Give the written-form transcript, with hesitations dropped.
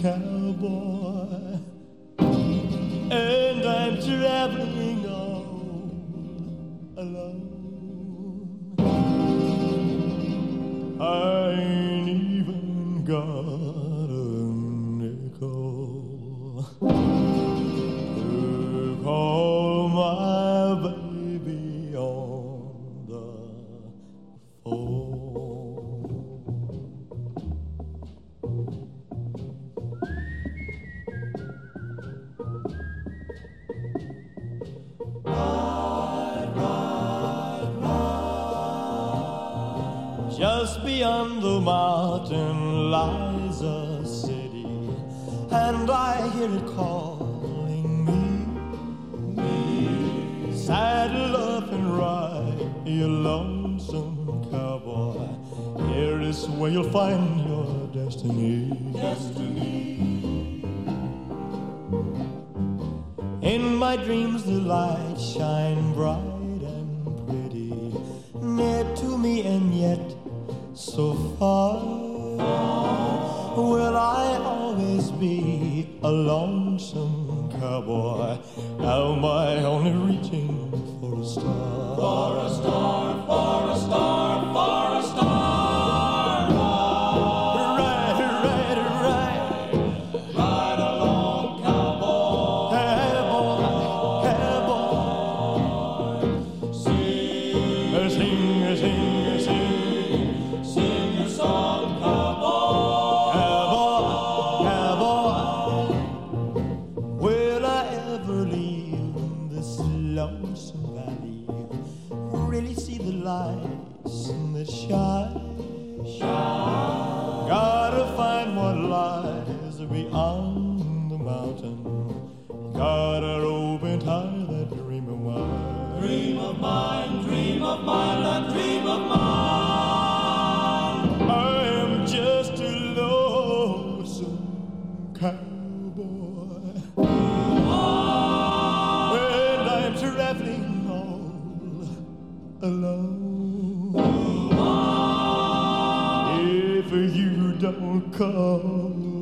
cowboy, and I'm traveling all alone. I ain't even got a nickel to call my baby on the phone. Just beyond the mountain lies a city, and I hear it calling me. Saddle up and ride, you lonesome cowboy. Here is where you'll find your destiny. In my dreams the lights shine bright and pretty, near to me and yet so far. Will I always be a lonesome cowboy? Am I only reaching for a star? For a star, for a star, for a star. Ride, ride, ride. Ride along, cowboy. Cowboy, cowboy. Sing, sing, sing, sing. Sing your song, cowboy. Cowboy, cowboy. Will I ever leave this lonesome valley? Really see the lights that shine? Gotta find what lies beyond the mountain. Gotta open tight that dream of mine. Dream of mine, dream of mine, that dream of mine. I am just a lonesome cowboy, and I'm traveling all alone. If you don't call